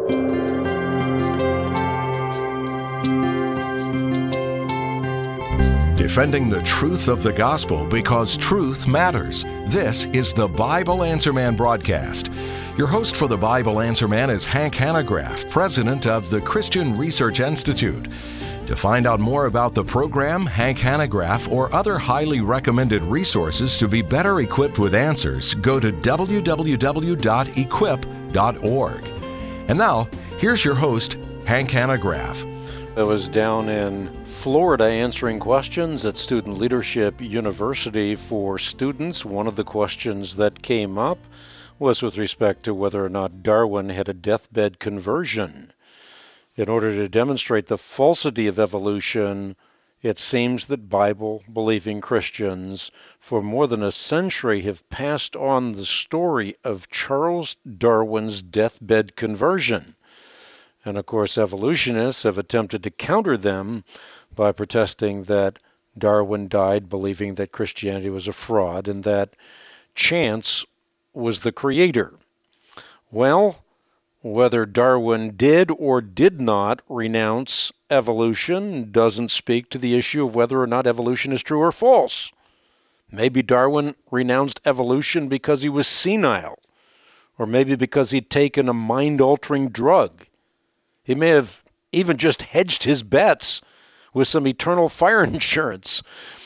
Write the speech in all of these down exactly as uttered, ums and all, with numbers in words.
Defending the truth of the gospel because truth matters. This is the Bible Answer Man broadcast. Your host for the Bible Answer Man is Hank Hanegraaff, president of the Christian Research Institute. To find out more about the program, Hank Hanegraaff, or other highly recommended resources to be better equipped with answers, go to w w w dot equip dot org. And now, here's your host, Hank Hanegraaff. I was down in Florida answering questions at Student Leadership University for students. One of the questions that came up was with respect to whether or not Darwin had a deathbed conversion. In order to demonstrate the falsity of evolution, it seems that Bible-believing Christians for more than a century have passed on the story of Charles Darwin's deathbed conversion. And of course, evolutionists have attempted to counter them by protesting that Darwin died believing that Christianity was a fraud and that chance was the creator. Well, whether Darwin did or did not renounce evolution doesn't speak to the issue of whether or not evolution is true or false. Maybe Darwin renounced evolution because he was senile, or maybe because he'd taken a mind-altering drug. He may have even just hedged his bets with some eternal fire insurance.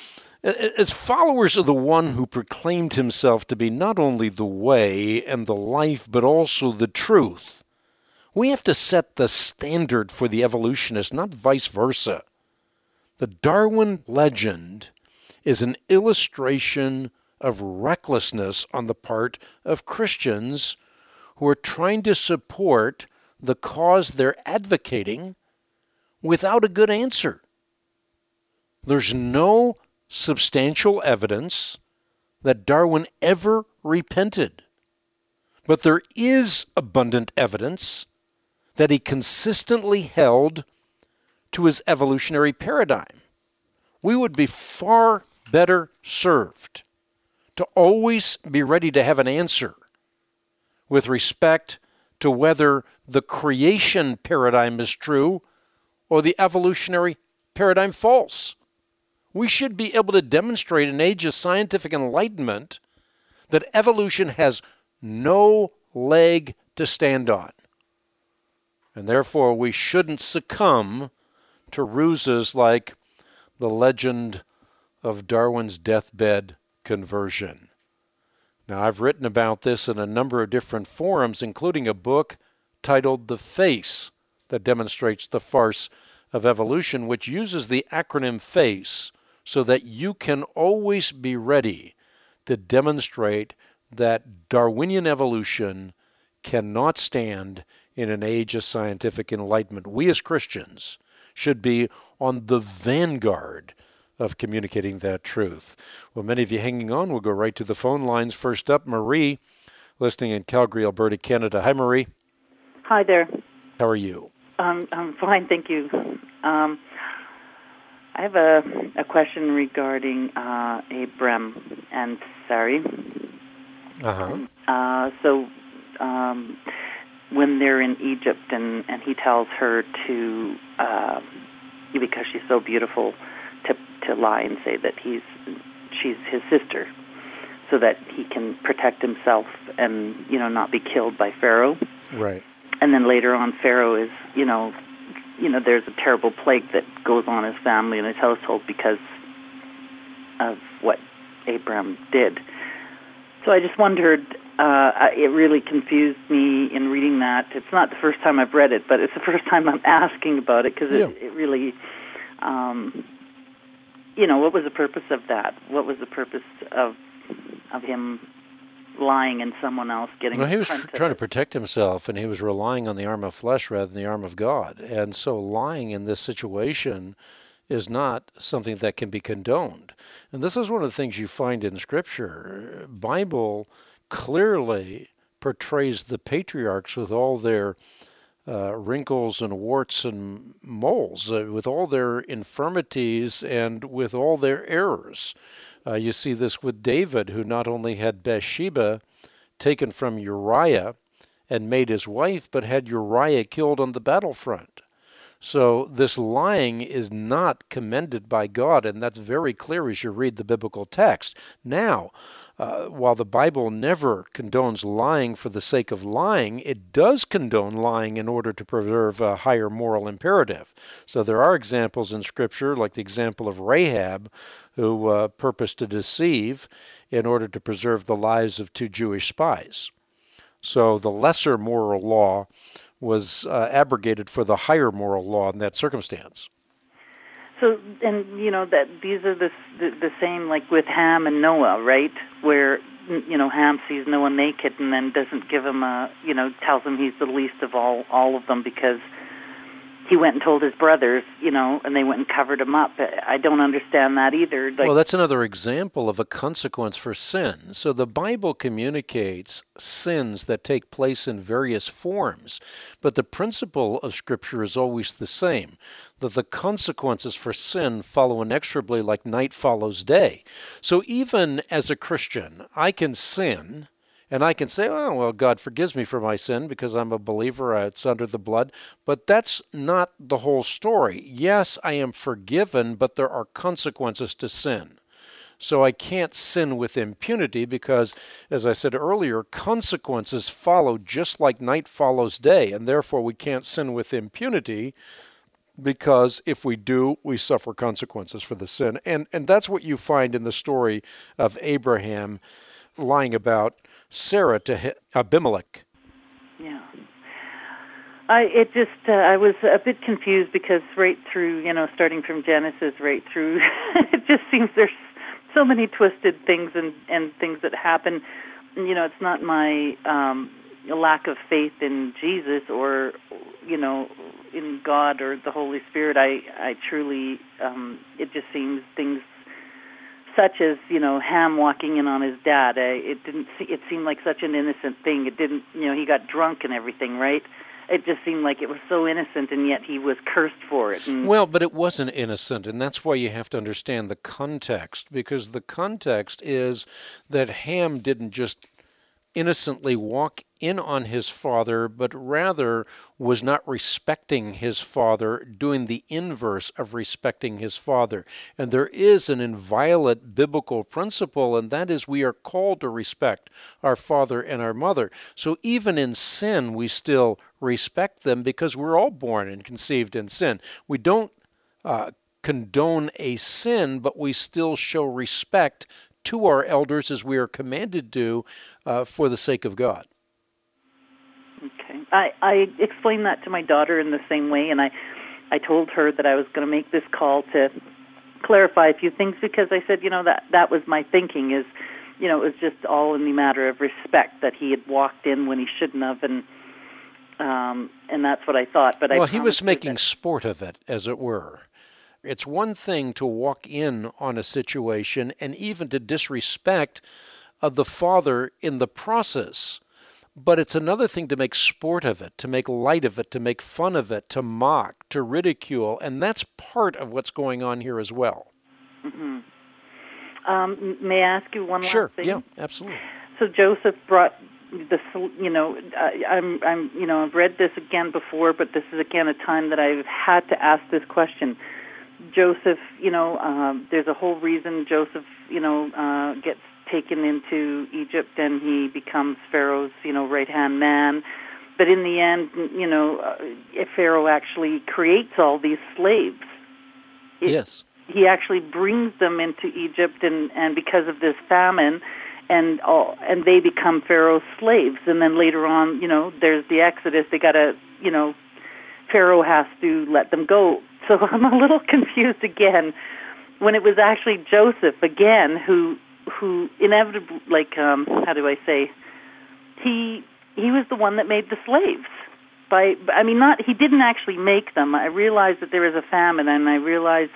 As followers of the one who proclaimed himself to be not only the way and the life, but also the truth, we have to set the standard for the evolutionist, not vice versa. The Darwin legend is an illustration of recklessness on the part of Christians who are trying to support the cause they're advocating without a good answer. There's no substantial evidence that Darwin ever repented, but there is abundant evidence that he consistently held to his evolutionary paradigm. We would be far better served to always be ready to have an answer with respect to whether the creation paradigm is true or the evolutionary paradigm false. We should be able to demonstrate in an age of scientific enlightenment that evolution has no leg to stand on. And therefore, we shouldn't succumb to ruses like the legend of Darwin's deathbed conversion. Now, I've written about this in a number of different forums, including a book titled The Face that demonstrates the farce of evolution, which uses the acronym FACE so that you can always be ready to demonstrate that Darwinian evolution cannot stand in an age of scientific enlightenment. We as Christians should be on the vanguard of communicating that truth. Well, many of you hanging on, we'll go right to the phone lines. First up, Marie, listening in Calgary, Alberta, Canada. Hi, Marie. Hi there. How are you? Um, I'm fine, thank you. Um, I have a, a question regarding uh, Abram and Sarai. Uh-huh. Uh, so um, when they're in Egypt and, and he tells her to, uh, because she's so beautiful, to to lie and say that he's she's his sister, so that he can protect himself and, you know, not be killed by Pharaoh. Right. And then later on, Pharaoh is, you know, you know, there's a terrible plague that goes on his family and his household because of what Abram did. So I just wondered, uh, it really confused me in reading that. It's not the first time I've read it, but it's the first time I'm asking about it because yeah. it, it really, um, you know, what was the purpose of that? What was the purpose of of him lying and someone else getting... Well, he was tr- trying to protect himself, and he was relying on the arm of flesh rather than the arm of God. And so lying in this situation is not something that can be condoned. And this is one of the things you find in Scripture. Bible clearly portrays the patriarchs with all their uh, wrinkles and warts and moles, uh, with all their infirmities and with all their errors. Uh, you see this with David, who not only had Bathsheba taken from Uriah and made his wife, but had Uriah killed on the battlefront. So this lying is not commended by God, and that's very clear as you read the biblical text. Now, uh, while the Bible never condones lying for the sake of lying, it does condone lying in order to preserve a higher moral imperative. So there are examples in Scripture, like the example of Rahab, who uh, purposed to deceive in order to preserve the lives of two Jewish spies. So the lesser moral law was uh, abrogated for the higher moral law in that circumstance. So, and you know that these are the, the the same like with Ham and Noah, right? Where you know Ham sees Noah naked and then doesn't give him a you know tells him he's the least of all all of them because he went and told his brothers, you know, and they went and covered him up. I don't understand that either. Like, well, that's another example of a consequence for sin. So the Bible communicates sins that take place in various forms, but the principle of Scripture is always the same, that the consequences for sin follow inexorably like night follows day. So even as a Christian, I can sin, and I can say, oh, well, God forgives me for my sin because I'm a believer, it's under the blood. But that's not the whole story. Yes, I am forgiven, but there are consequences to sin. So I can't sin with impunity because, as I said earlier, consequences follow just like night follows day, and therefore we can't sin with impunity because if we do, we suffer consequences for the sin. And, and that's what you find in the story of Abraham lying about Sarah to Abimelech. Yeah. I it just uh, I was a bit confused because right through, you know, starting from Genesis right through, it just seems there's so many twisted things and, and things that happen. You know, it's not my um, lack of faith in Jesus or, you know, in God or the Holy Spirit. I, I truly, um, it just seems things such as, you know, Ham walking in on his dad. Uh, it didn't. See, it seemed like such an innocent thing. It didn't. You know, he got drunk and everything, right? It just seemed like it was so innocent, and yet he was cursed for it. And well, but it wasn't innocent, and that's why you have to understand the context, because the context is that Ham didn't just innocently walk in on his father, but rather was not respecting his father, doing the inverse of respecting his father. And there is an inviolate biblical principle, and that is we are called to respect our father and our mother. So even in sin, we still respect them because we're all born and conceived in sin. We don't uh, condone a sin, but we still show respect to our elders as we are commanded to uh, for the sake of God. Okay. I, I explained that to my daughter in the same way, and I, I told her that I was going to make this call to clarify a few things because I said, you know, that, that was my thinking is, you know, it was just all in the matter of respect that he had walked in when he shouldn't have, and um, and that's what I thought. But well, I he was making that, sport of it, as it were. It's one thing to walk in on a situation and even to disrespect of the father in the process, but it's another thing to make sport of it, to make light of it, to make fun of it, to mock, to ridicule, and that's part of what's going on here as well. Mm-hmm. Um, may I ask you one sure. last thing? Sure, yeah, absolutely. So Joseph brought the, you know, I, I'm, I'm, you know, I've read this again before, but this is again a time that I've had to ask this question. Joseph, you know, um, there's a whole reason Joseph, you know, uh, gets taken into Egypt and he becomes Pharaoh's, you know, right-hand man. But in the end, you know, uh, Pharaoh actually creates all these slaves. It, yes. He actually brings them into Egypt, and, and because of this famine, and all, and they become Pharaoh's slaves. And then later on, you know, there's the Exodus. They got to, you know, Pharaoh has to let them go. So I'm a little confused again when it was actually Joseph again who who inevitably, like, um, how do I say, he he was the one that made the slaves. By I mean, not he didn't actually make them. I realized that there was a famine, and I realized,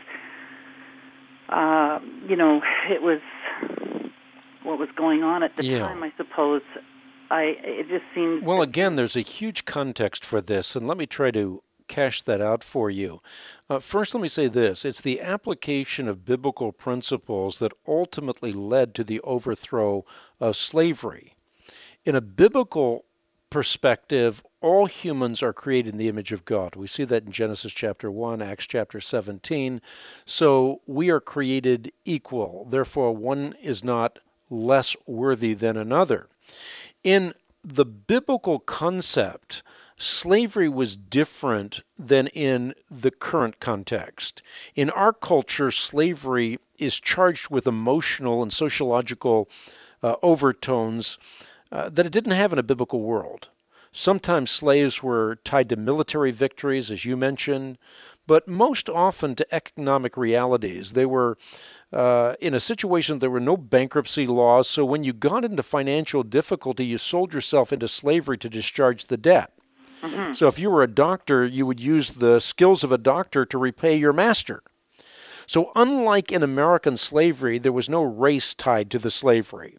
uh, you know, it was what was going on at the yeah. time. I suppose. I it just seems well. Again, there's a huge context for this, and let me try to cash that out for you. Uh, first, let me say this. It's the application of biblical principles that ultimately led to the overthrow of slavery. In a biblical perspective, all humans are created in the image of God. We see that in Genesis chapter one, Acts chapter seventeen. So we are created equal. Therefore, one is not less worthy than another. In the biblical concept, slavery was different than in the current context. In our culture, slavery is charged with emotional and sociological uh, overtones uh, that it didn't have in a biblical world. Sometimes slaves were tied to military victories, as you mentioned, but most often to economic realities. They were uh, in a situation there were no bankruptcy laws, so when you got into financial difficulty, you sold yourself into slavery to discharge the debt. Mm-hmm. So if you were a doctor, you would use the skills of a doctor to repay your master. So unlike in American slavery, there was no race tied to the slavery.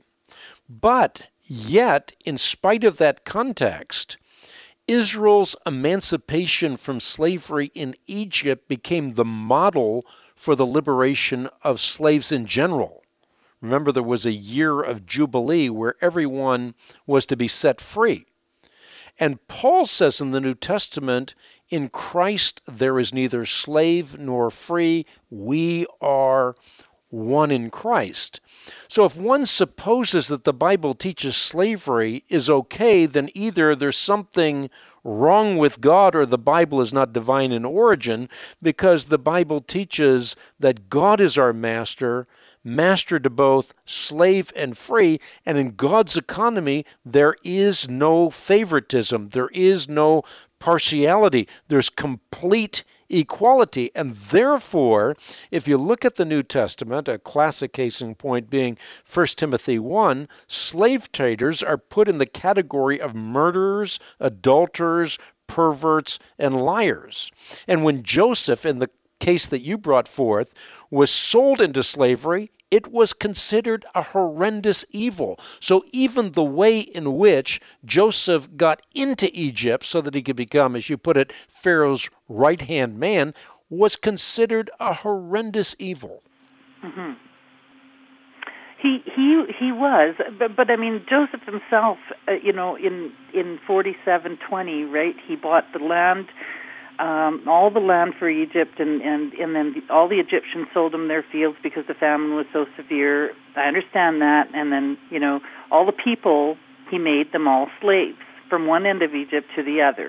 But yet, in spite of that context, Israel's emancipation from slavery in Egypt became the model for the liberation of slaves in general. Remember, there was a year of Jubilee where everyone was to be set free. And Paul says in the New Testament, in Christ there is neither slave nor free. We are one in Christ. So if one supposes that the Bible teaches slavery is okay, then either there's something wrong with God or the Bible is not divine in origin, because the Bible teaches that God is our master, master to both slave and free, and in God's economy, there is no favoritism, there is no partiality, there's complete equality. And therefore, if you look at the New Testament, a classic case in point being First Timothy one, slave traders are put in the category of murderers, adulterers, perverts, and liars. And when Joseph, in the case that you brought forth, was sold into slavery, it was considered a horrendous evil. So even the way in which Joseph got into Egypt so that he could become, as you put it, Pharaoh's right-hand man, was considered a horrendous evil. Mm-hmm. He he he was, but, but I mean, Joseph himself, uh, you know, in in forty-seven twenty, right? He bought the land. Um, all the land for Egypt, and, and, and then the, all the Egyptians sold them their fields because the famine was so severe. I understand that. And then, you know, all the people, he made them all slaves from one end of Egypt to the other.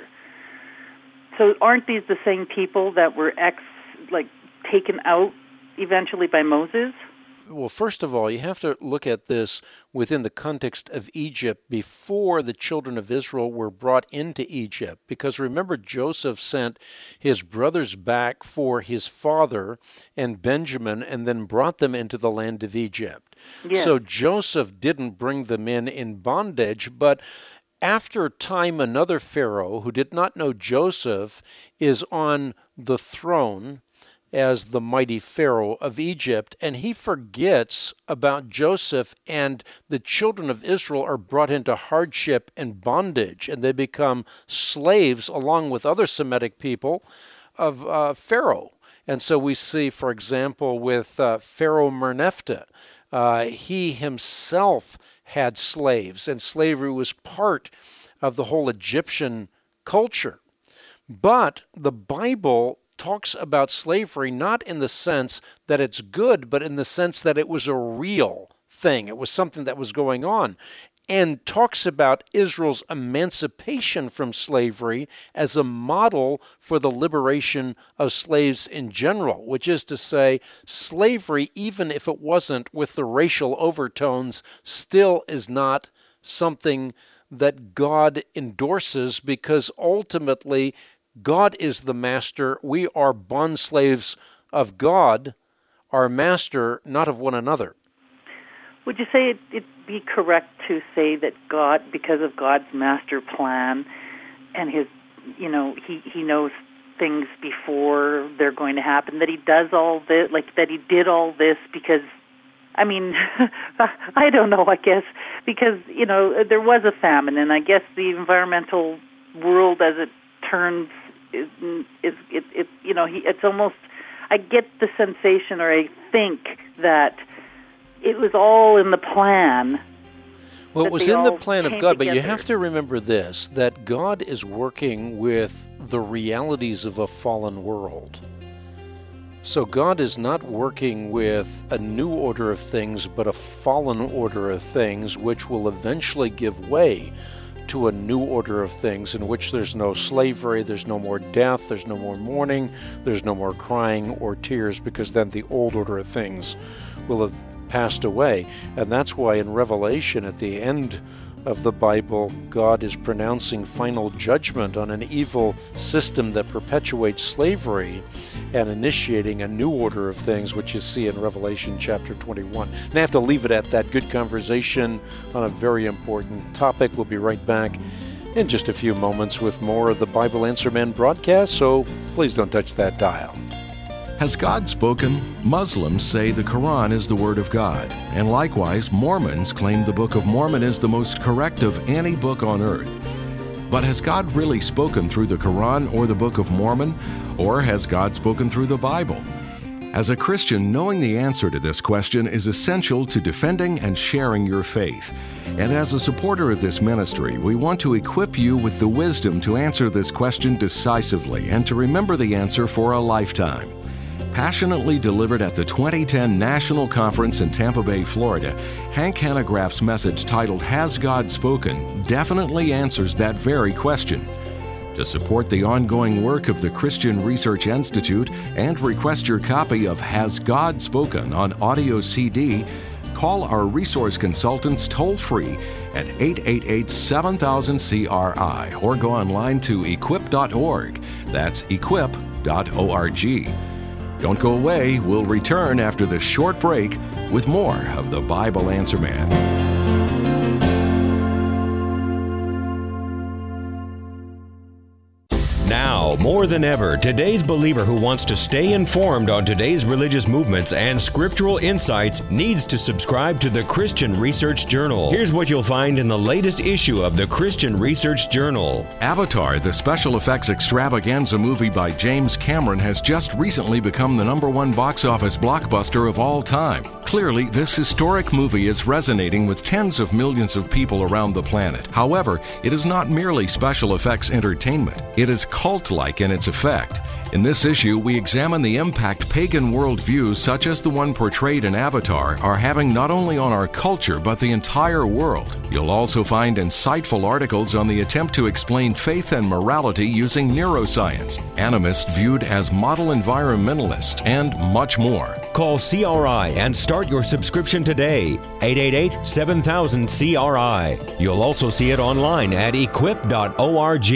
So aren't these the same people that were ex, like, taken out eventually by Moses? Well, first of all, you have to look at this within the context of Egypt before the children of Israel were brought into Egypt. Because remember, Joseph sent his brothers back for his father and Benjamin and then brought them into the land of Egypt. Yes. So Joseph didn't bring them in in bondage, but after a time, another Pharaoh who did not know Joseph is on the throne as the mighty Pharaoh of Egypt, and he forgets about Joseph, and the children of Israel are brought into hardship and bondage, and they become slaves along with other Semitic people of uh, Pharaoh. And so we see, for example, with uh, Pharaoh Merneptah, uh, he himself had slaves, and slavery was part of the whole Egyptian culture. But the Bible talks about slavery not in the sense that it's good, but in the sense that it was a real thing. It was something that was going on, and talks about Israel's emancipation from slavery as a model for the liberation of slaves in general, which is to say, slavery, even if it wasn't with the racial overtones, still is not something that God endorses, because ultimately God is the master. We are bond slaves of God, our master, not of one another. Would you say it, it'd be correct to say that God, because of God's master plan and his, you know, he, he knows things before they're going to happen, that he does all this, like that he did all this because, I mean, I don't know, I guess, because, you know, there was a famine, and I guess the environmental world as it turns is, is it, it, you know, he, it's almost, I get the sensation, or I think that it was all in the plan. Well, it was in the plan of God, but you together. have to remember this, that God is working with the realities of a fallen world. So God is not working with a new order of things, but a fallen order of things, which will eventually give way to a new order of things in which there's no slavery, there's no more death, there's no more mourning, there's no more crying or tears, because then the old order of things will have passed away. And that's why in Revelation, at the end of the Bible, God is pronouncing final judgment on an evil system that perpetuates slavery and initiating a new order of things, which you see in Revelation chapter twenty-one. And I have to leave it at that. Good conversation on a very important topic. We'll be right back in just a few moments with more of the Bible Answer Man broadcast, so please don't touch that dial. Has God spoken? Muslims say the Quran is the Word of God, and likewise, Mormons claim the Book of Mormon is the most correct of any book on earth. But has God really spoken through the Quran or the Book of Mormon, or has God spoken through the Bible? As a Christian, knowing the answer to this question is essential to defending and sharing your faith. And as a supporter of this ministry, we want to equip you with the wisdom to answer this question decisively and to remember the answer for a lifetime. Passionately delivered at the twenty ten National Conference in Tampa Bay, Florida, Hank Hanegraaff's message titled, Has God Spoken?, definitely answers that very question. To support the ongoing work of the Christian Research Institute and request your copy of Has God Spoken on audio C D, call our resource consultants toll-free at eight eight eight, seven thousand, C R I or go online to equip dot org. That's equip dot org. Don't go away. We'll return after this short break with more of the Bible Answer Man. Now, more than ever, today's believer who wants to stay informed on today's religious movements and scriptural insights needs to subscribe to the Christian Research Journal. Here's what you'll find in the latest issue of the Christian Research Journal. Avatar, the special effects extravaganza movie by James Cameron, has just recently become the number one box office blockbuster of all time. Clearly, this historic movie is resonating with tens of millions of people around the planet. However, it is not merely special effects entertainment. It is cult-like in its effect. In this issue, we examine the impact pagan worldviews such as the one portrayed in Avatar are having not only on our culture but the entire world. You'll also find insightful articles on the attempt to explain faith and morality using neuroscience, animists viewed as model environmentalists, and much more. Call C R I and start your subscription today. eight eight eight, seven thousand, C R I. You'll also see it online at equip dot org.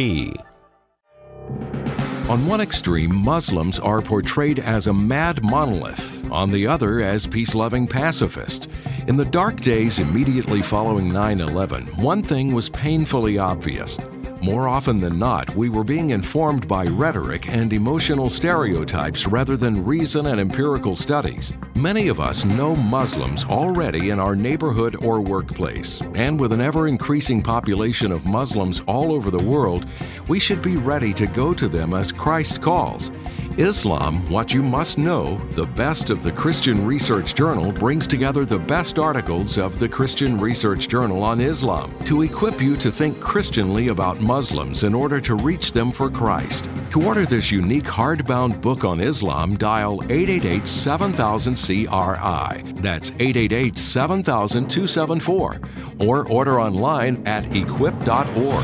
On one extreme, Muslims are portrayed as a mad monolith, on the other as peace-loving pacifists. In the dark days immediately following nine eleven, one thing was painfully obvious. More often than not, we were being informed by rhetoric and emotional stereotypes rather than reason and empirical studies. Many of us know Muslims already in our neighborhood or workplace, and with an ever-increasing population of Muslims all over the world, we should be ready to go to them as Christ calls. Islam, What You Must Know, the best of the Christian Research Journal, brings together the best articles of the Christian Research Journal on Islam to equip you to think Christianly about Muslims in order to reach them for Christ. To order this unique hardbound book on Islam, dial eight eight eight, seven thousand, C R I. That's eight eight eight, seven thousand, two seven four. Or order online at equip dot org.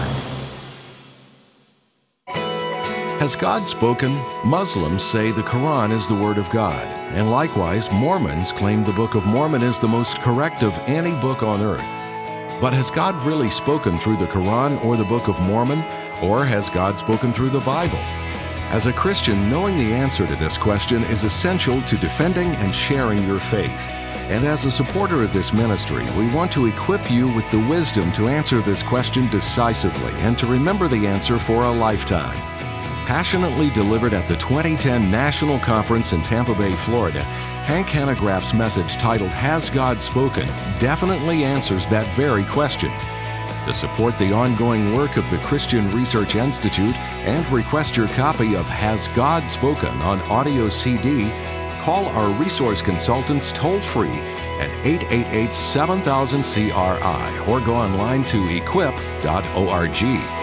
Has God spoken? Muslims say the Quran is the Word of God, and likewise, Mormons claim the Book of Mormon is the most correct of any book on earth. But has God really spoken through the Quran or the Book of Mormon, or has God spoken through the Bible? As a Christian, knowing the answer to this question is essential to defending and sharing your faith. And as a supporter of this ministry, we want to equip you with the wisdom to answer this question decisively and to remember the answer for a lifetime. Passionately delivered at the twenty ten National Conference in Tampa Bay, Florida, Hank Hanegraaff's message titled, Has God Spoken?, definitely answers that very question. To support the ongoing work of the Christian Research Institute and request your copy of Has God Spoken on audio C D, call our resource consultants toll-free at eight eight eight, seven thousand, C R I or go online to equip dot org.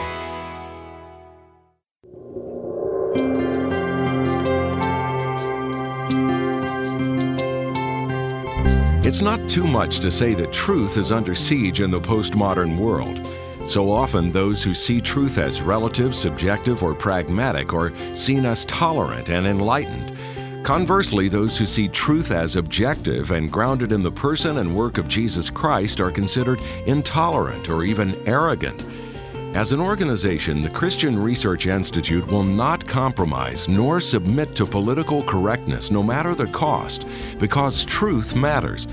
It's not too much to say that truth is under siege in the postmodern world. So often, those who see truth as relative, subjective, or pragmatic are seen as tolerant and enlightened. Conversely, those who see truth as objective and grounded in the person and work of Jesus Christ are considered intolerant or even arrogant. As an organization, the Christian Research Institute will not compromise nor submit to political correctness, no matter the cost, because truth matters.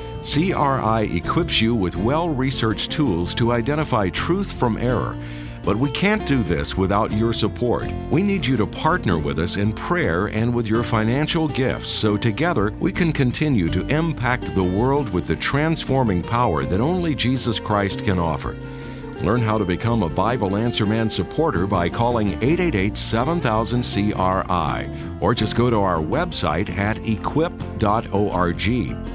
C R I equips you with well-researched tools to identify truth from error. But we can't do this without your support. We need you to partner with us in prayer and with your financial gifts so together we can continue to impact the world with the transforming power that only Jesus Christ can offer. Learn how to become a Bible Answer Man supporter by calling eight eight eight, seven thousand, C R I or just go to our website at equip dot org.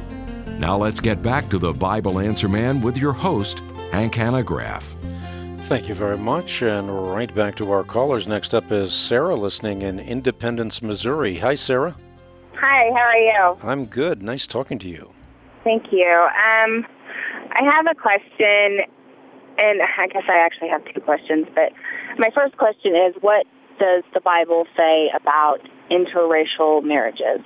Now let's get back to the Bible Answer Man with your host, Hank Hanegraaff. Thank you very much, and right back to our callers. Next up is Sarah, listening in Independence, Missouri. Hi, Sarah. Hi, how are you? I'm good. Nice talking to you. Thank you. Um, I have a question, and I guess I actually have two questions, but my first question is, what does the Bible say about interracial marriages?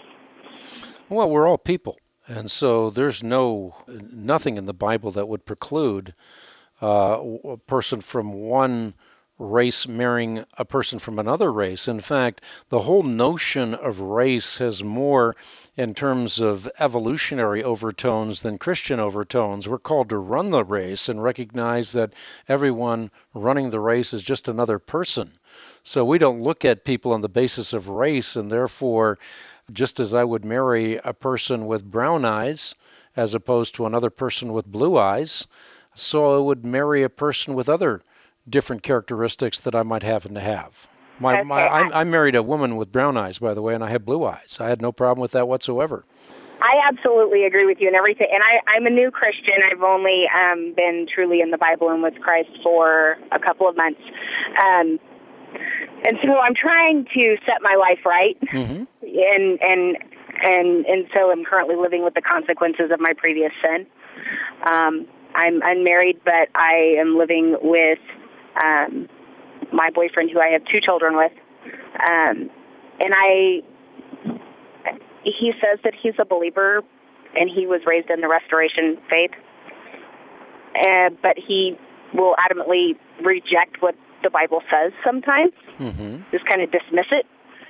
Well, we're all people, and so there's no nothing in the Bible that would preclude uh, a person from one race marrying a person from another race. In fact, the whole notion of race has more in terms of evolutionary overtones than Christian overtones. We're called to run the race and recognize that everyone running the race is just another person. So we don't look at people on the basis of race, and therefore, just as I would marry a person with brown eyes as opposed to another person with blue eyes, so I would marry a person with other different characteristics that I might happen to have. My, okay. my, I, I married a woman with brown eyes, by the way, and I have blue eyes. I had no problem with that whatsoever. I absolutely agree with you and everything. And I, I'm a new Christian. I've only um, been truly in the Bible and with Christ for a couple of months. Um, and so I'm trying to set my life right. Mm-hmm. And, and, and, and so I'm currently living with the consequences of my previous sin. Um, I'm unmarried, but I am living with um, my boyfriend, who I have two children with. Um, and I, he says that he's a believer, and he was raised in the Restoration faith. Uh, but he will adamantly reject what the Bible says sometimes, mm-hmm. just kind of dismiss it.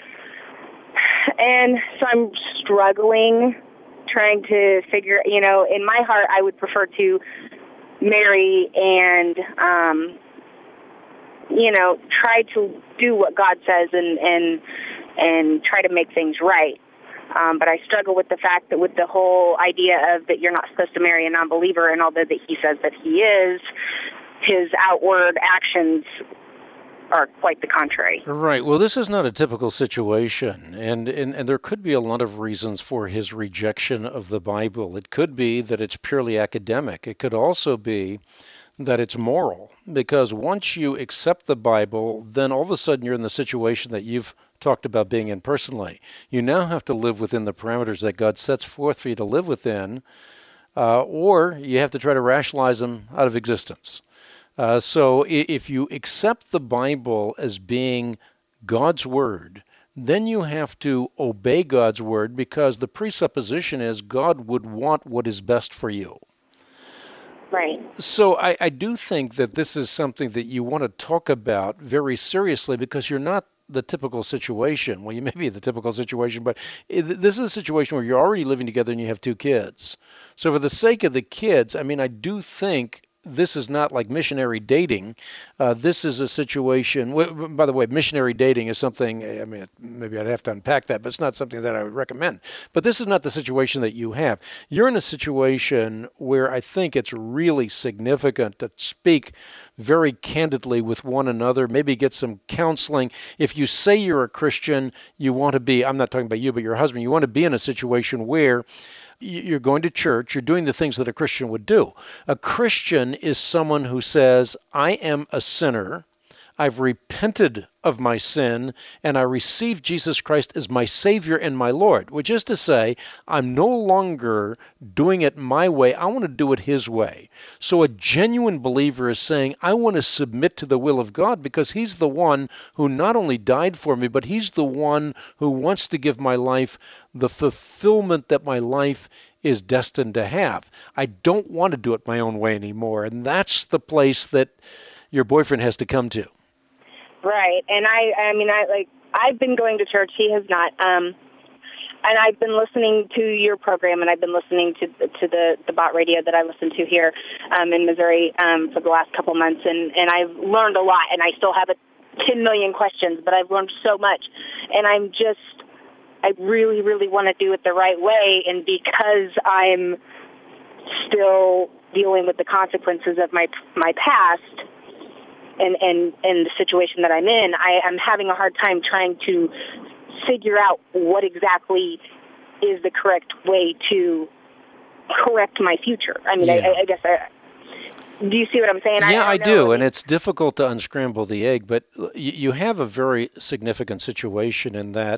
And so I'm struggling, trying to figure, you know, in my heart, I would prefer to marry and, um, you know, try to do what God says and, and, and try to make things right. Um, but I struggle with the fact that with the whole idea of that you're not supposed to marry a non-believer, and although that he says that he is, his outward actions are quite the contrary. Right. Well, this is not a typical situation, and, and, and there could be a lot of reasons for his rejection of the Bible. It could be that it's purely academic. It could also be that it's moral, because once you accept the Bible, then all of a sudden you're in the situation that you've talked about being in personally. You now have to live within the parameters that God sets forth for you to live within, uh, or you have to try to rationalize them out of existence. Uh, so if you accept the Bible as being God's Word, then you have to obey God's Word, because the presupposition is God would want what is best for you. Right. So I, I do think that this is something that you want to talk about very seriously, because you're not the typical situation. Well, you may be the typical situation, but this is a situation where you're already living together and you have two kids. So for the sake of the kids, I mean, I do think this is not like missionary dating. Uh, this is a situation, by the way, missionary dating is something, I mean, maybe I'd have to unpack that, but it's not something that I would recommend. But this is not the situation that you have. You're in a situation where I think it's really significant to speak very candidly with one another, maybe get some counseling. If you say you're a Christian, you want to be, I'm not talking about you, but your husband, you want to be in a situation where You're going to church, you're doing the things that a Christian would do. A Christian is someone who says, I am a sinner, I've repented of my sin, and I received Jesus Christ as my Savior and my Lord, which is to say, I'm no longer doing it my way, I want to do it His way. So a genuine believer is saying, I want to submit to the will of God because He's the one who not only died for me, but He's the one who wants to give my life the fulfillment that my life is destined to have. I don't want to do it my own way anymore, and that's the place that your boyfriend has to come to. Right, and I, I mean, I like I've been going to church. He has not, um, and I've been listening to your program, and I've been listening to to the the bot radio that I listen to here um, in Missouri um, for the last couple months, and and I've learned a lot. And I still have a ten million questions, but I've learned so much, and I'm just, I really, really want to do it the right way, and because I'm still dealing with the consequences of my my past. And, and, and the situation that I'm in, I, I'm having a hard time trying to figure out what exactly is the correct way to correct my future. I mean, yeah. I, I guess, I, do you see what I'm saying? Yeah, I, I do, and it's difficult to unscramble the egg, but you have a very significant situation in that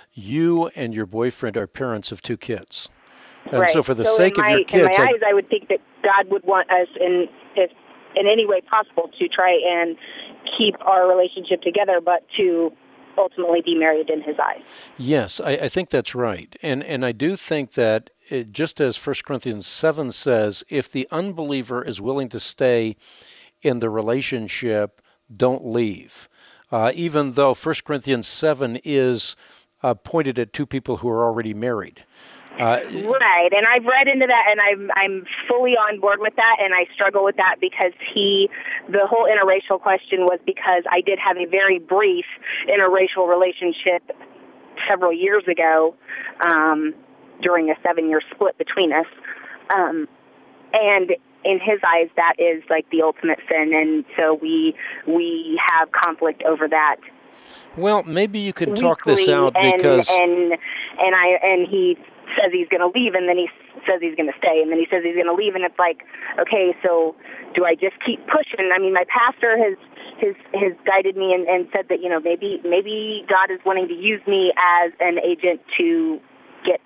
you and your boyfriend are parents of two kids. And right. so for the so sake my, of your kids... In my I, eyes, I would think that God would want us, in if in any way possible, to try and keep our relationship together, but to ultimately be married in His eyes. Yes, I, I think that's right. And and I do think that, it, just as First Corinthians seven says, if the unbeliever is willing to stay in the relationship, don't leave. Uh, even though First Corinthians seven is uh, pointed at two people who are already married. Uh, right, and I've read into that, and I'm I'm fully on board with that, and I struggle with that because he, the whole interracial question was because I did have a very brief interracial relationship several years ago um, during a seven-year split between us, um, and in his eyes, that is like the ultimate sin, and so we we have conflict over that. Well, maybe you can Weekly, talk this out and, because and and I and he says he's going to leave, and then he says he's going to stay, and then he says he's going to leave, and it's like, okay, so do I just keep pushing? I mean, my pastor has has has guided me and, and said that, you know, maybe maybe God is wanting to use me as an agent to get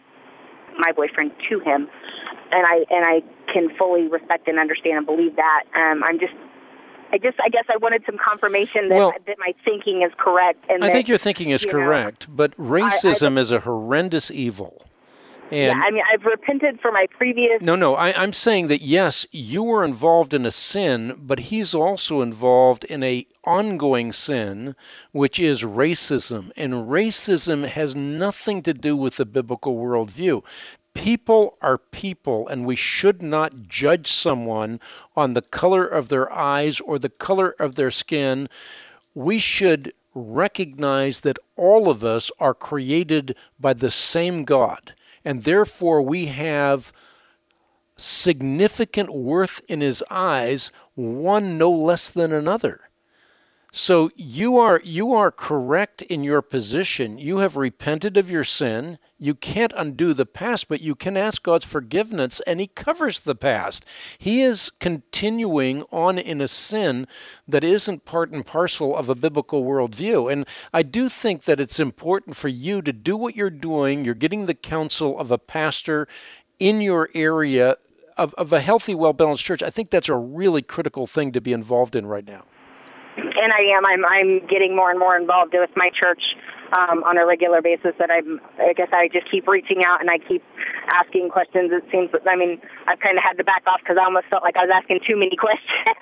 my boyfriend to him, and I and I can fully respect and understand and believe that. Um, I'm just. I just, I guess I wanted some confirmation that, well, that my thinking is correct. And I that, think your thinking is you correct, know, but racism I, I, is a horrendous evil. And yeah, I mean, I've repented for my previous... No, no, I, I'm saying that, yes, you were involved in a sin, but he's also involved in a ongoing sin, which is racism. And racism has nothing to do with the biblical worldview. People are people, and we should not judge someone on the color of their eyes or the color of their skin. We should recognize that all of us are created by the same God, and therefore we have significant worth in His eyes, one no less than another. So you are you are correct in your position. You have repented of your sin. You can't undo the past, but you can ask God's forgiveness, and He covers the past. He is continuing on in a sin that isn't part and parcel of a biblical worldview. And I do think that it's important for you to do what you're doing. You're getting the counsel of a pastor in your area of, of a healthy, well-balanced church. I think that's a really critical thing to be involved in right now. And I am. I'm. I'm getting more and more involved with my church um, on a regular basis. That I'm. I guess I just keep reaching out and I keep asking questions. It seems. I mean, I've kind of had to back off because I almost felt like I was asking too many questions.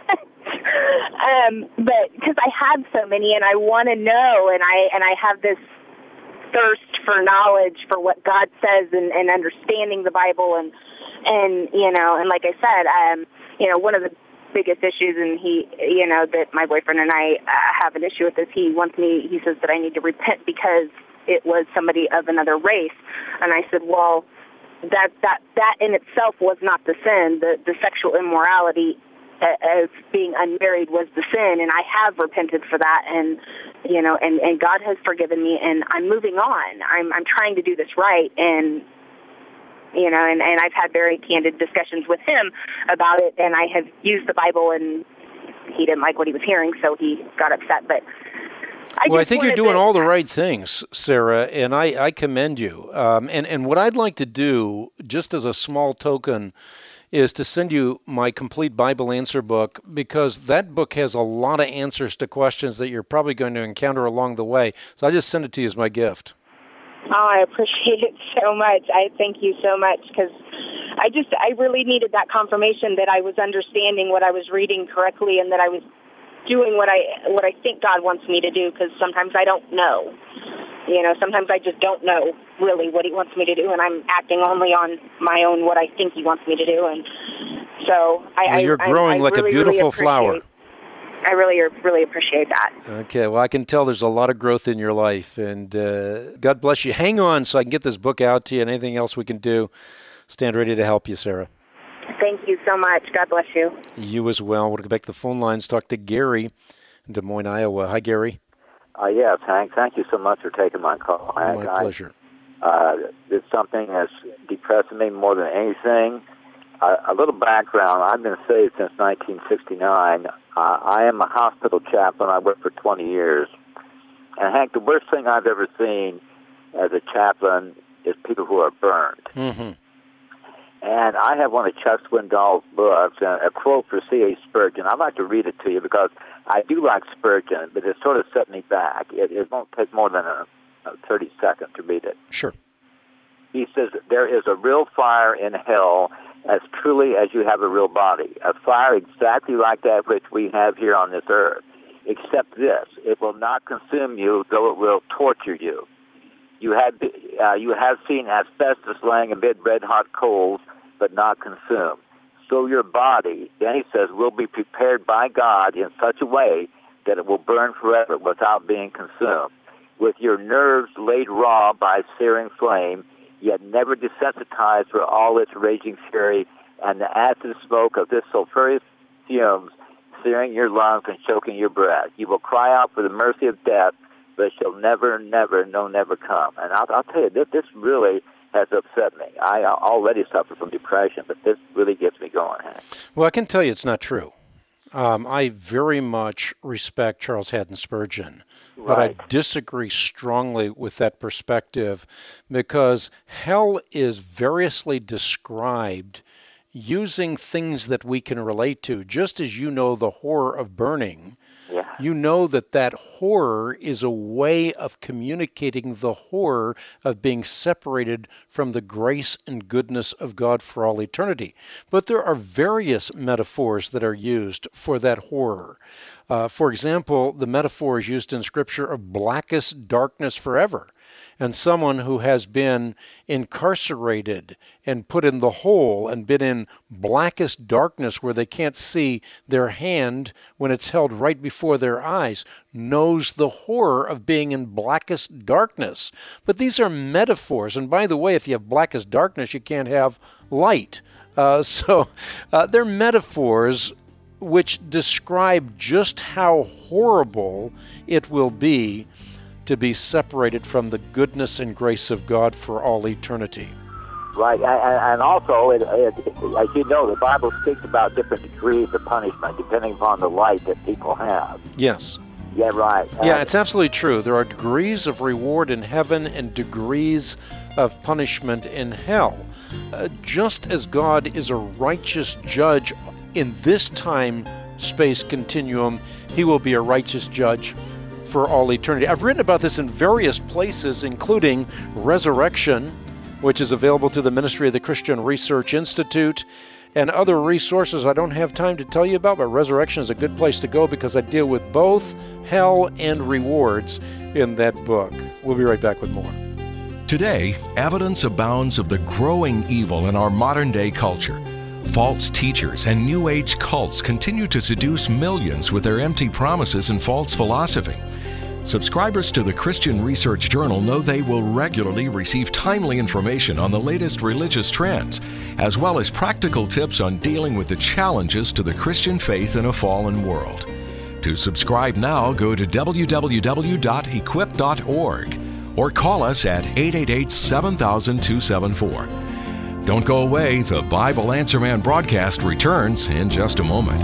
um, but because I have so many and I want to know, and I and I have this thirst for knowledge for what God says and, and understanding the Bible and and you know and like I said, um, you know, one of the biggest issues, and he, you know, that my boyfriend and I uh, have an issue with this. He wants me, he says that I need to repent because it was somebody of another race. And I said, well, that that that in itself was not the sin. The, the sexual immorality uh, as being unmarried was the sin, and I have repented for that, and, you know, and, and God has forgiven me, and I'm moving on. I'm I'm trying to do this right, and You know, and, and I've had very candid discussions with him about it, and I have used the Bible, and he didn't like what he was hearing, so he got upset. But I well, I think you're doing to, all the right things, Sarah, and I, I commend you. Um, and, and what I'd like to do, just as a small token, is to send you my complete Bible answer book, because that book has a lot of answers to questions that you're probably going to encounter along the way. So I just send it to you as my gift. Oh, I appreciate it so much. I thank you so much, because I just, I really needed that confirmation that I was understanding what I was reading correctly and that I was doing what I what I think God wants me to do, because sometimes I don't know. You know, sometimes I just don't know really what he wants me to do, and I'm acting only on my own what I think he wants me to do. And so I, well, you're I, growing I, I like really, a beautiful really flower. I really, really appreciate that. Okay, well, I can tell there's a lot of growth in your life, and uh, God bless you. Hang on so I can get this book out to you, and anything else we can do, stand ready to help you, Sarah. Thank you so much. God bless you. You as well. We'll go back to the phone lines, talk to Gary in Des Moines, Iowa. Hi, Gary. Uh, yes, Hank. Thank you so much for taking my call, Hank. My pleasure. I, uh, it's something that's depressing me more than anything. Uh, a little background. I've been saved since nineteen sixty-nine. Uh, I am a hospital chaplain. I worked for twenty years. And, Hank, the worst thing I've ever seen as a chaplain is people who are burned. Mm-hmm. And I have one of Chuck Swindoll's books, uh, a quote for C A Spurgeon. I'd like to read it to you because I do like Spurgeon, but it sort of set me back. It, it won't take more than a, a thirty seconds to read it. Sure. He says, there is a real fire in hell as truly as you have a real body, a fire exactly like that which we have here on this earth, except this, it will not consume you, though it will torture you. You have, uh, you have seen asbestos laying amid red-hot coals, but not consumed. So your body, then he says, will be prepared by God in such a way that it will burn forever without being consumed. With your nerves laid raw by searing flame, yet never desensitized for all its raging fury, and the acid smoke of this sulphurous fumes searing your lungs and choking your breath. You will cry out for the mercy of death, but it shall never, never, no, never come. And I'll, I'll tell you, this, this really has upset me. I already suffer from depression, but this really gets me going, Hank. Well, I can tell you it's not true. Um, I very much respect Charles Haddon Spurgeon, but Right. I disagree strongly with that perspective, because hell is variously described using things that we can relate to. Just as you know the horror of burning, Yeah. you know that that horror is a way of communicating the horror of being separated from the grace and goodness of God for all eternity. But there are various metaphors that are used for that horror. Uh, for example, the metaphor is used in Scripture of blackest darkness forever. And someone who has been incarcerated and put in the hole and been in blackest darkness where they can't see their hand when it's held right before their eyes knows the horror of being in blackest darkness. But these are metaphors. And by the way, if you have blackest darkness, you can't have light. Uh, so uh, they're metaphors which describe just how horrible it will be to be separated from the goodness and grace of God for all eternity. Right, and, and also, it, it, as you know, the Bible speaks about different degrees of punishment depending upon the light that people have. Yes. Yeah, right. Yeah, And- it's absolutely true. There are degrees of reward in heaven and degrees of punishment in hell. Uh, just as God is a righteous judge in this time-space continuum, he will be a righteous judge for all eternity. I've written about this in various places, including Resurrection, which is available through the Ministry of the Christian Research Institute, and other resources I don't have time to tell you about, but Resurrection is a good place to go because I deal with both hell and rewards in that book. We'll be right back with more. Today, evidence abounds of the growing evil in our modern-day culture. False teachers and New Age cults continue to seduce millions with their empty promises and false philosophy. Subscribers to the Christian Research Journal know they will regularly receive timely information on the latest religious trends, as well as practical tips on dealing with the challenges to the Christian faith in a fallen world. To subscribe now, go to w w w dot equip dot org or call us at eight eight eight, seven thousand, two seven four. Don't go away. The Bible Answer Man broadcast returns in just a moment.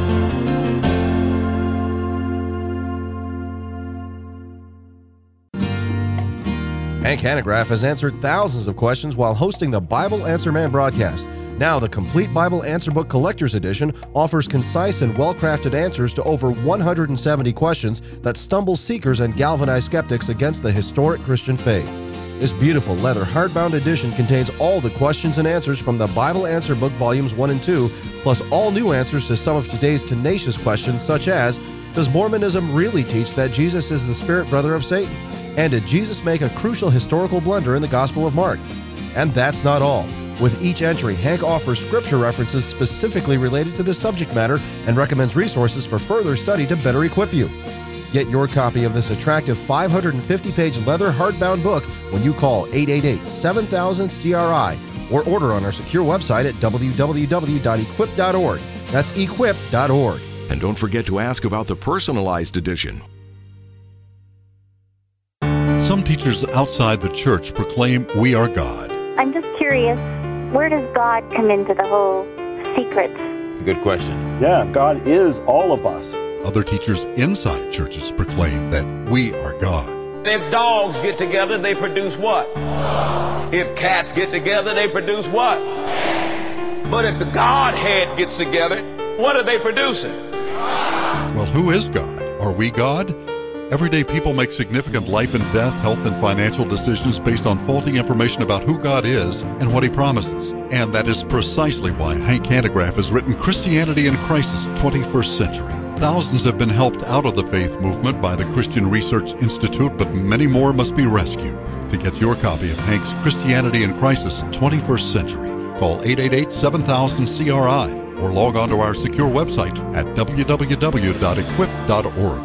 Hank Hanegraaff has answered thousands of questions while hosting the Bible Answer Man broadcast. Now, the Complete Bible Answer Book Collector's Edition offers concise and well-crafted answers to over one hundred seventy questions that stumble seekers and galvanize skeptics against the historic Christian faith. This beautiful leather hardbound edition contains all the questions and answers from the Bible Answer Book Volumes one and two, plus all new answers to some of today's tenacious questions, such as, does Mormonism really teach that Jesus is the spirit brother of Satan? And did Jesus make a crucial historical blunder in the Gospel of Mark? And that's not all. With each entry, Hank offers scripture references specifically related to this subject matter and recommends resources for further study to better equip you. Get your copy of this attractive five hundred fifty page leather hardbound book when you call eight eight eight, seven thousand, C R I or order on our secure website at w w w dot equip dot org. That's equip dot org. And don't forget to ask about the personalized edition. Some teachers outside the church proclaim we are God. I'm just curious, where does God come into the whole secret? Good question. Yeah, God is all of us. Other teachers inside churches proclaim that we are God. If dogs get together, they produce what? If cats get together, they produce what? But if the Godhead gets together, what are they producing? Well, who is God? Are we God? Everyday people make significant life and death, health and financial decisions based on faulty information about who God is and what He promises. And that is precisely why Hank Hanegraaff has written Christianity in Crisis, twenty-first Century. Thousands have been helped out of the faith movement by the Christian Research Institute, but many more must be rescued. To get your copy of Hank's Christianity in Crisis, twenty-first Century, call eight eight eight, seven thousand, C R I or log on to our secure website at w w w dot equip dot org.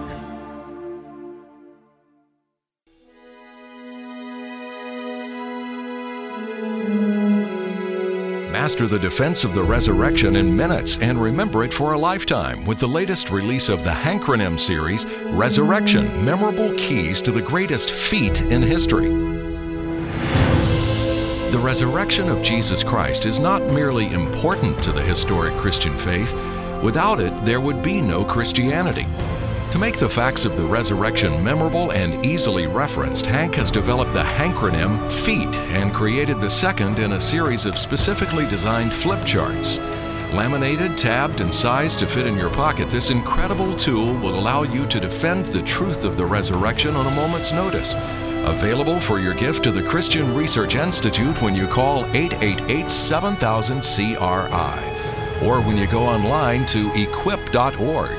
Master the defense of the resurrection in minutes and remember it for a lifetime with the latest release of the Hankronym series, Resurrection, Memorable Keys to the Greatest Feat in History. The resurrection of Jesus Christ is not merely important to the historic Christian faith. Without it, there would be no Christianity. To make the facts of the resurrection memorable and easily referenced, Hank has developed the Hankronym Feat and created the second in a series of specifically designed flip charts. Laminated, tabbed, and sized to fit in your pocket, this incredible tool will allow you to defend the truth of the resurrection on a moment's notice. Available for your gift to the Christian Research Institute when you call eight eight eight, seven thousand, C R I or when you go online to equip dot org.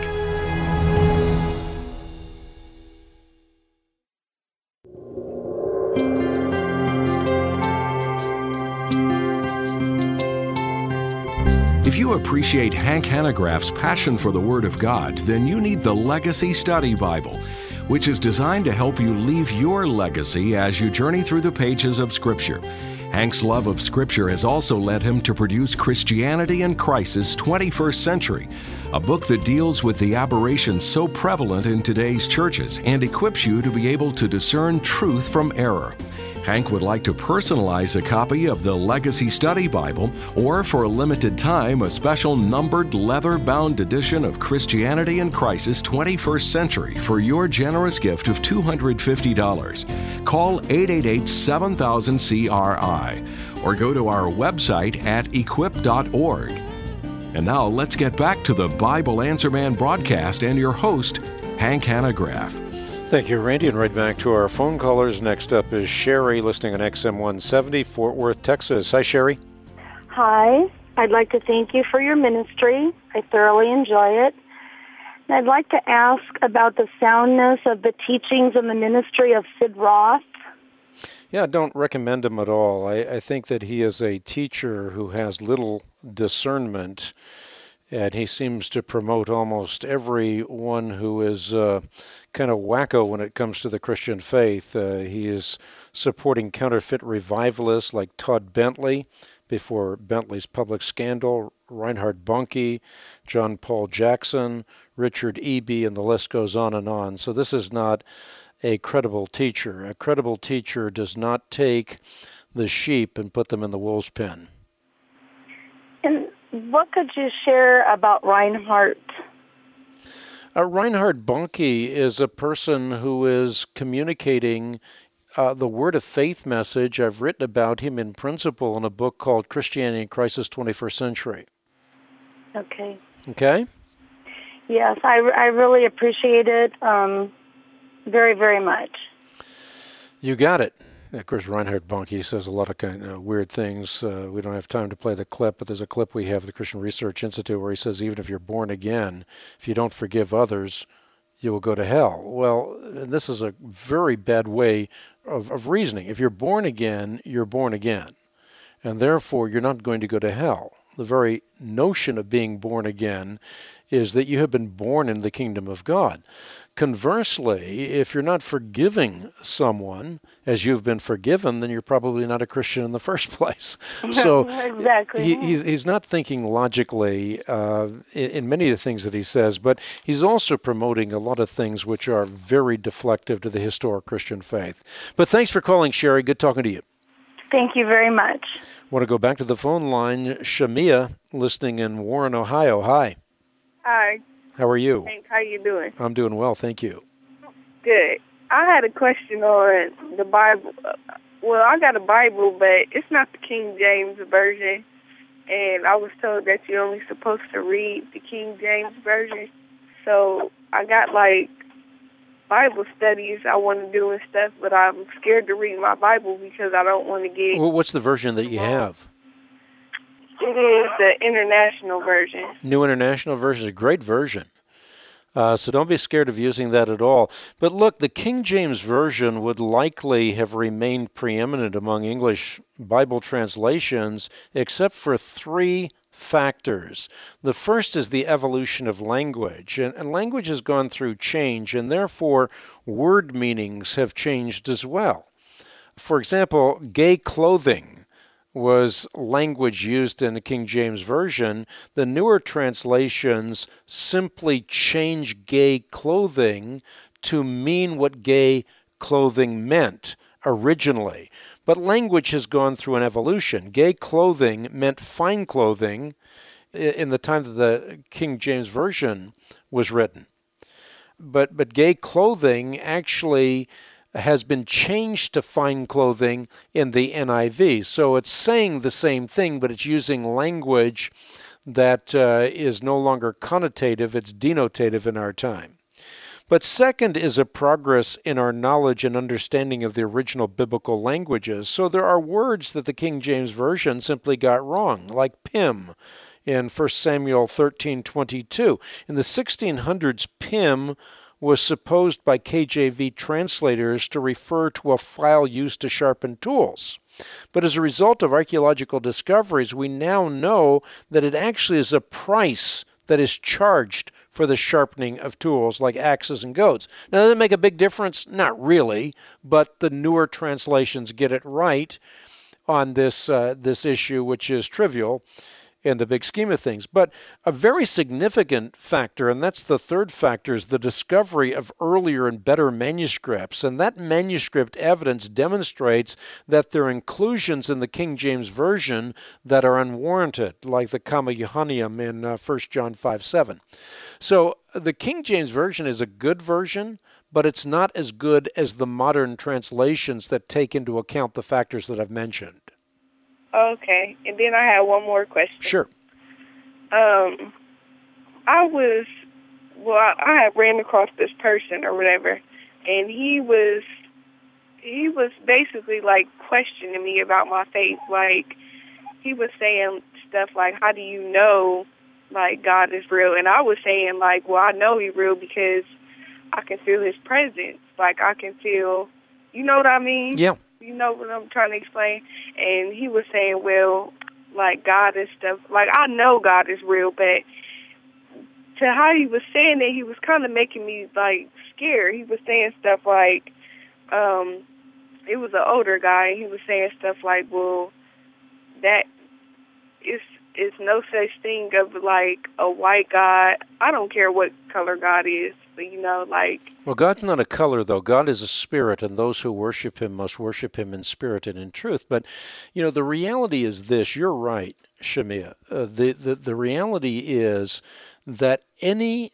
If you appreciate Hank Hanegraaff's passion for the Word of God, then you need the Legacy Study Bible, which is designed to help you leave your legacy as you journey through the pages of Scripture. Hank's love of Scripture has also led him to produce Christianity in Crisis, twenty-first Century, a book that deals with the aberrations so prevalent in today's churches and equips you to be able to discern truth from error. Hank would like to personalize a copy of the Legacy Study Bible, or for a limited time, a special numbered leather-bound edition of Christianity in Crisis twenty-first Century for your generous gift of two hundred fifty dollars. Call eight eight eight, seven thousand, C R I or go to our website at equip dot org. And now let's get back to the Bible Answer Man broadcast and your host, Hank Hanegraaff. Thank you, Randy, and right back to our phone callers. Next up is Sherry, listening on X M one seventy, Fort Worth, Texas. Hi, Sherry. Hi. I'd like to thank you for your ministry. I thoroughly enjoy it. And I'd like to ask about the soundness of the teachings and the ministry of Sid Roth. Yeah, I don't recommend him at all. I, I think that he is a teacher who has little discernment, and he seems to promote almost everyone who is uh, kind of wacko when it comes to the Christian faith. Uh, he is supporting counterfeit revivalists like Todd Bentley before Bentley's public scandal, Reinhard Bonnke, John Paul Jackson, Richard Eby, and the list goes on and on. So this is not a credible teacher. A credible teacher does not take the sheep and put them in the wolf's pen. what could you share about Reinhard? Uh, Reinhard Bonnke is a person who is communicating uh, the Word of Faith message. I've written about him in principle in a book called Christianity in Crisis twenty-first Century. Okay. Okay? Yes, I, I really appreciate it um, very, very much. You got it. Of course, Reinhard Bonnke says a lot of kind of weird things. Uh, we don't have time to play the clip, but there's a clip we have at the Christian Research Institute where he says, even if you're born again, if you don't forgive others, you will go to hell. Well, this is a very bad way of, of reasoning. If you're born again, you're born again, and therefore you're not going to go to hell. The very notion of being born again is that you have been born in the kingdom of God. Conversely, if you're not forgiving someone as you've been forgiven, then you're probably not a Christian in the first place. So exactly. he, he's, he's not thinking logically uh, in, in many of the things that he says, but he's also promoting a lot of things which are very deflective to the historic Christian faith. But thanks for calling, Sherry. Good talking to you. Thank you very much. Want to go back to the phone line. Shamia, listening in Warren, Ohio. Hi. Hi. How are you? Thanks. How you doing? I'm doing well, thank you. Good. I had a question on the Bible. Well, I got a Bible, but it's not the King James Version. And I was told that you're only supposed to read the King James Version. So I got, like, Bible studies I want to do and stuff, but I'm scared to read my Bible because I don't want to get... Well, what's the version that you have? It is the International Version. New International Version is a great version. Uh, so don't be scared of using that at all. But look, the King James Version would likely have remained preeminent among English Bible translations except for three factors. The first is the evolution of language, and, and language has gone through change, and therefore word meanings have changed as well. For example, gay clothing was language used in the King James Version. The newer translations simply change gay clothing to mean what gay clothing meant originally. But language has gone through an evolution. Gay clothing meant fine clothing in the time that the King James Version was written. But, but gay clothing actually has been changed to fine clothing in the N I V. So it's saying the same thing, but it's using language that uh, is no longer connotative, it's denotative in our time. But second is a progress in our knowledge and understanding of the original biblical languages. So there are words that the King James Version simply got wrong, like Pim in First Samuel thirteen twenty-two. In the sixteen hundreds, Pim was supposed by K J V translators to refer to a file used to sharpen tools. But as a result of archaeological discoveries, we now know that it actually is a price that is charged for the sharpening of tools like axes and goads. Now, does it make a big difference? Not really, but the newer translations get it right on this uh, this issue, which is trivial in the big scheme of things. But a very significant factor, and that's the third factor, is the discovery of earlier and better manuscripts. And that manuscript evidence demonstrates that there are inclusions in the King James Version that are unwarranted, like the Comma Johanneum in uh, First John five seven. So the King James Version is a good version, but it's not as good as the modern translations that take into account the factors that I've mentioned. Okay, and then I have one more question. Sure. Um, I was, well, I, I had ran across this person or whatever, and he was, he was basically like questioning me about my faith. Like, he was saying stuff like, "How do you know, like, God is real?" And I was saying, like, "Well, I know He's real because I can feel His presence. Like, I can feel, you know what I mean?" Yeah. You know what I'm trying to explain? And he was saying, well, like, God and stuff. Like, I know God is real, but to how he was saying it, he was kind of making me, like, scared. He was saying stuff like, um, it was an older guy, and he was saying stuff like, well, that is, is no such thing of, like, a white God. I don't care what color God is. you know, like... Well, God's not a color, though. God is a spirit, and those who worship him must worship him in spirit and in truth. But, you know, the reality is this. You're right, Shamia. Uh, the, the, the reality is that any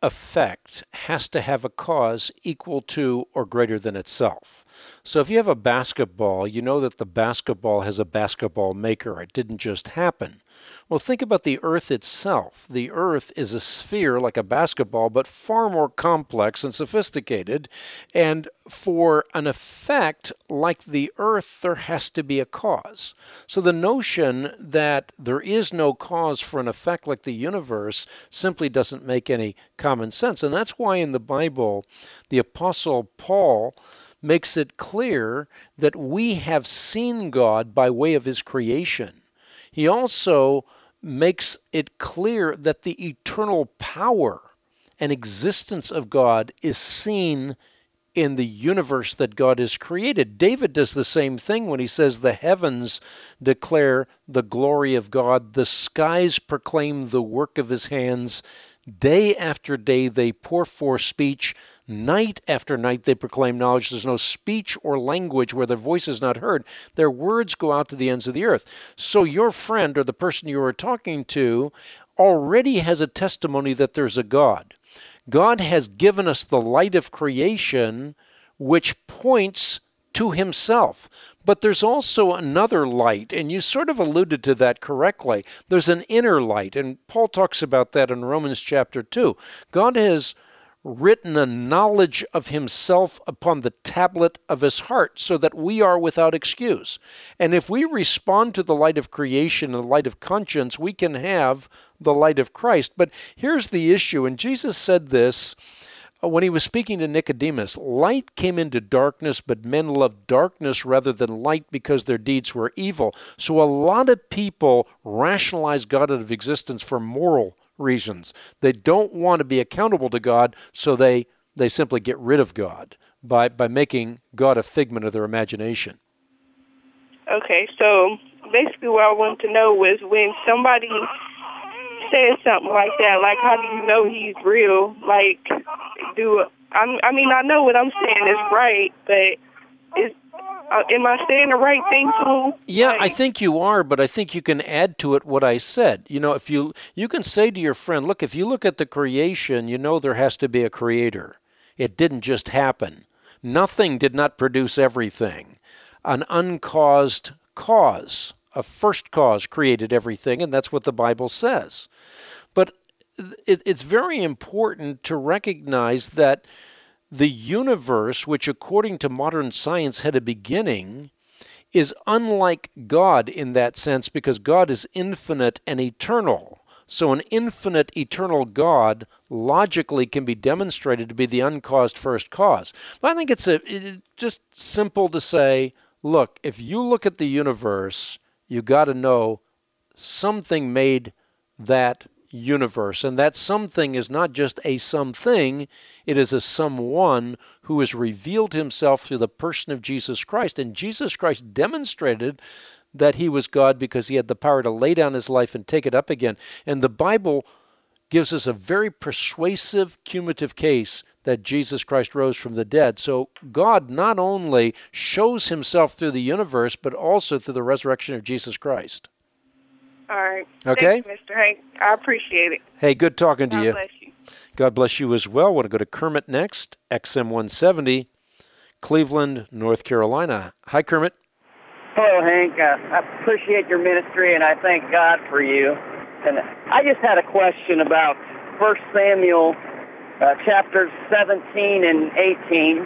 effect has to have a cause equal to or greater than itself. So if you have a basketball, you know that the basketball has a basketball maker. It didn't just happen. Well, think about the earth itself. The earth is a sphere like a basketball, but far more complex and sophisticated. And for an effect like the earth, there has to be a cause. So the notion that there is no cause for an effect like the universe simply doesn't make any common sense. And that's why in the Bible, the Apostle Paul makes it clear that we have seen God by way of his creation. He also makes it clear that the eternal power and existence of God is seen in the universe that God has created. David does the same thing when he says, the heavens declare the glory of God, the skies proclaim the work of his hands, day after day they pour forth speech, night after night they proclaim knowledge. There's no speech or language where their voice is not heard. Their words go out to the ends of the earth. So your friend or the person you are talking to already has a testimony that there's a God. God has given us the light of creation, which points to himself. But there's also another light, and you sort of alluded to that correctly. There's an inner light, and Paul talks about that in Romans chapter two. God has written a knowledge of himself upon the tablet of his heart so that we are without excuse. And if we respond to the light of creation and the light of conscience, we can have the light of Christ. But here's the issue, and Jesus said this when he was speaking to Nicodemus, light came into darkness, but men loved darkness rather than light because their deeds were evil. So a lot of people rationalize God out of existence for moral reasons. They don't want to be accountable to God, so they they simply get rid of God by, by making God a figment of their imagination. Okay, so basically what I wanted to know was when somebody says something like that, like how do you know he's real? Like, do I'm, I mean, I know what I'm saying is right, but is Uh, am I saying the right thing to him? Yeah, I think you are, but I think you can add to it what I said. You know, if you you can say to your friend, look, if you look at the creation, you know there has to be a creator. It didn't just happen. Nothing did not produce everything. An uncaused cause, a first cause created everything, and that's what the Bible says. But it, it's very important to recognize that the universe, which according to modern science had a beginning, is unlike God in that sense because God is infinite and eternal. So an infinite, eternal God logically can be demonstrated to be the uncaused first cause. But I think it's a, it, just simple to say, look, if you look at the universe, you got to know something made that universe, and that something is not just a something, it is a someone who has revealed himself through the person of Jesus Christ. And Jesus Christ demonstrated that he was God because he had the power to lay down his life and take it up again. And the Bible gives us a very persuasive cumulative case that Jesus Christ rose from the dead. So God not only shows himself through the universe, but also through the resurrection of Jesus Christ. All right. Okay. Thank you, Mister Hank. I appreciate it. Hey, good talking to God you. God bless you. God bless you as well. I want to go to Kermit next, X M one seventy, Cleveland, North Carolina. Hi, Kermit. Hello, Hank. Uh, I appreciate your ministry, and I thank God for you. And I just had a question about First Samuel uh, chapters seventeen and eighteen.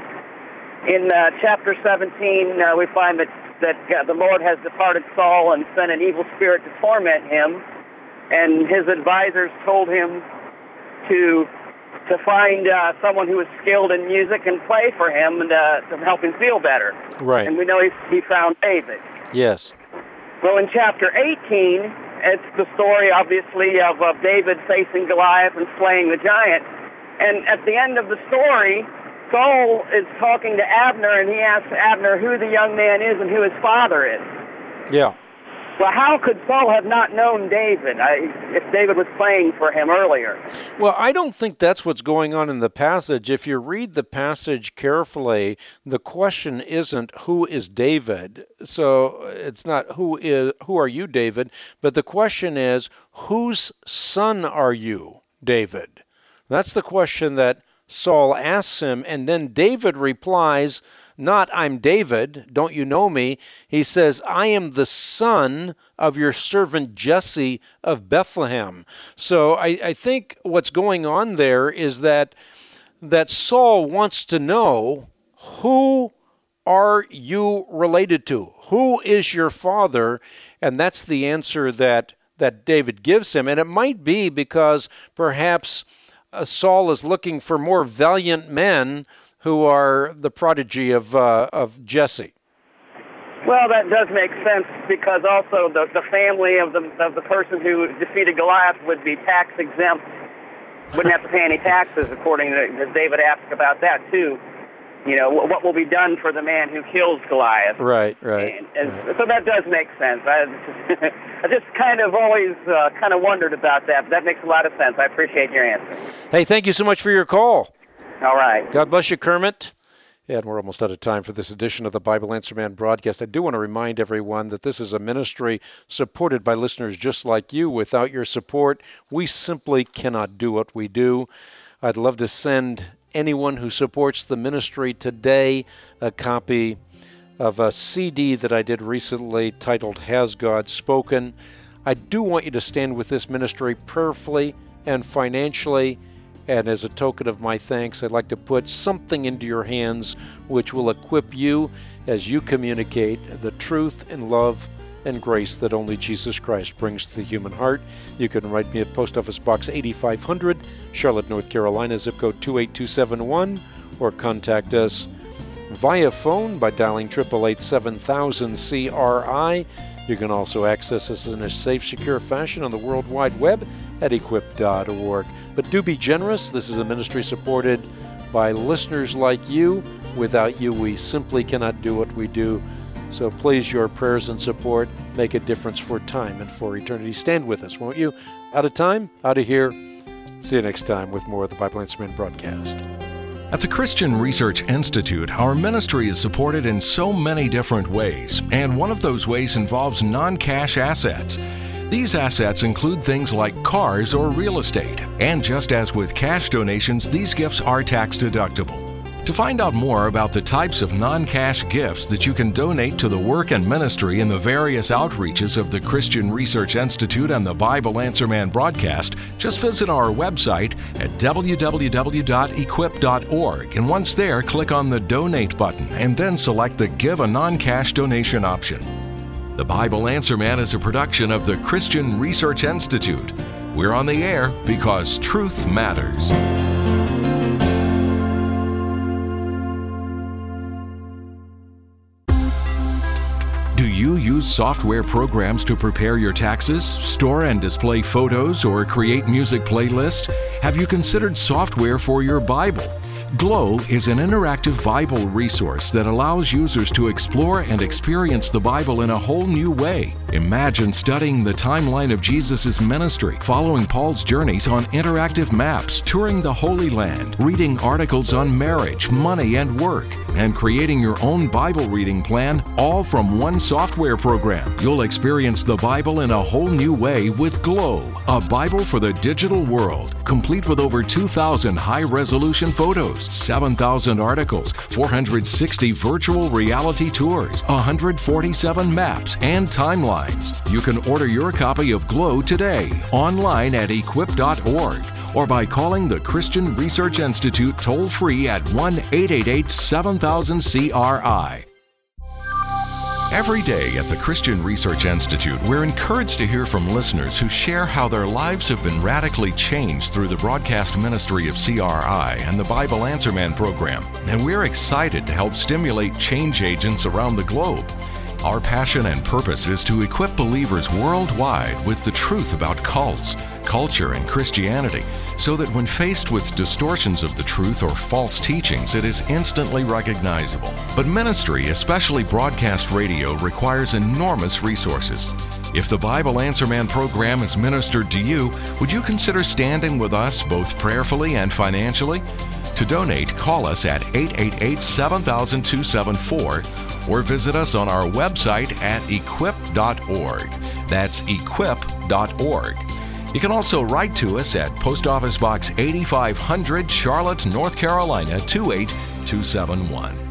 In uh, chapter seventeen, uh, we find that that the Lord has departed Saul and sent an evil spirit to torment him, and his advisors told him to to find uh, someone who was skilled in music and play for him and uh, to help him feel better. Right. And we know he, he found David. Yes. Well, in chapter eighteen, it's the story, obviously, of, of David facing Goliath and slaying the giant. And at the end of the story, Saul is talking to Abner, and he asks Abner who the young man is and who his father is. Yeah. Well, how could Saul have not known David I, if David was praying for him earlier? Well, I don't think that's what's going on in the passage. If you read the passage carefully, the question isn't who is David. So it's not who is who are you, David, but the question is whose son are you, David? That's the question that Saul asks him, and then David replies, not, I'm David, don't you know me? He says, I am the son of your servant Jesse of Bethlehem. So I, I think what's going on there is that that Saul wants to know, who are you related to? Who is your father? And that's the answer that, that David gives him. And it might be because perhaps uh, Saul is looking for more valiant men who are the prodigy of uh, of Jesse. Well, that does make sense because also the, the family of the of the person who defeated Goliath would be tax exempt, wouldn't have to pay any taxes, according to, to David asked about that too. You know, what will be done for the man who kills Goliath? Right, right. And, and right. So that does make sense. I just, I just kind of always uh, kind of wondered about that. But that makes a lot of sense. I appreciate your answer. Hey, thank you so much for your call. All right. God bless you, Kermit. Yeah, and we're almost out of time for this edition of the Bible Answer Man broadcast. I do want to remind everyone that this is a ministry supported by listeners just like you. Without your support, we simply cannot do what we do. I'd love to send anyone who supports the ministry today a copy of a C D that I did recently titled Has God Spoken? I do want you to stand with this ministry prayerfully and financially. And as a token of my thanks, I'd like to put something into your hands which will equip you as you communicate the truth and love and grace that only Jesus Christ brings to the human heart. You can write me at Post Office Box eighty-five hundred, Charlotte, North Carolina, zip code two eight two seven one, or contact us via phone by dialing eight eight eight, seven thousand C R I. You can also access us in a safe, secure fashion on the World Wide Web at equip dot org. But do be generous. This is a ministry supported by listeners like you. Without you, we simply cannot do what we do. So please, your prayers and support make a difference for time and for eternity. Stand with us, won't you? Out of time, out of here. See you next time with more of the Bible Answer Man broadcast. At the Christian Research Institute, our ministry is supported in so many different ways, and one of those ways involves non-cash assets. These assets include things like cars or real estate, and just as with cash donations, these gifts are tax deductible. To find out more about the types of non-cash gifts that you can donate to the work and ministry in the various outreaches of the Christian Research Institute and the Bible Answer Man broadcast, just visit our website at w w w dot equip dot org, and once there, click on the Donate button and then select the Give a Non-Cash Donation option. The Bible Answer Man is a production of the Christian Research Institute. We're on the air because truth matters. Do you use software programs to prepare your taxes, store and display photos, or create music playlists? Have you considered software for your Bible? Glow is an interactive Bible resource that allows users to explore and experience the Bible in a whole new way. Imagine studying the timeline of Jesus' ministry, following Paul's journeys on interactive maps, touring the Holy Land, reading articles on marriage, money, and work, and creating your own Bible reading plan, all from one software program. You'll experience the Bible in a whole new way with Glow, a Bible for the digital world, complete with over two thousand high-resolution photos, seven thousand articles, four hundred sixty virtual reality tours, one hundred forty-seven maps, and timelines. You can order your copy of Glow today online at equip dot org or by calling the Christian Research Institute toll-free at one eight eight eight, seven thousand C R I. Every day at the Christian Research Institute, we're encouraged to hear from listeners who share how their lives have been radically changed through the broadcast ministry of C R I and the Bible Answer Man program. And we're excited to help stimulate change agents around the globe. Our passion and purpose is to equip believers worldwide with the truth about cults, culture, and Christianity, so that when faced with distortions of the truth or false teachings, it is instantly recognizable. But ministry, especially broadcast radio, requires enormous resources. If the Bible Answer Man program is ministered to you, would you consider standing with us both prayerfully and financially? To donate, call us at eight eight eight, seven thousand, two seven four or visit us on our website at equip dot org. That's equip dot org. You can also write to us at Post Office Box eighty-five hundred, Charlotte, North Carolina two eight two seven one.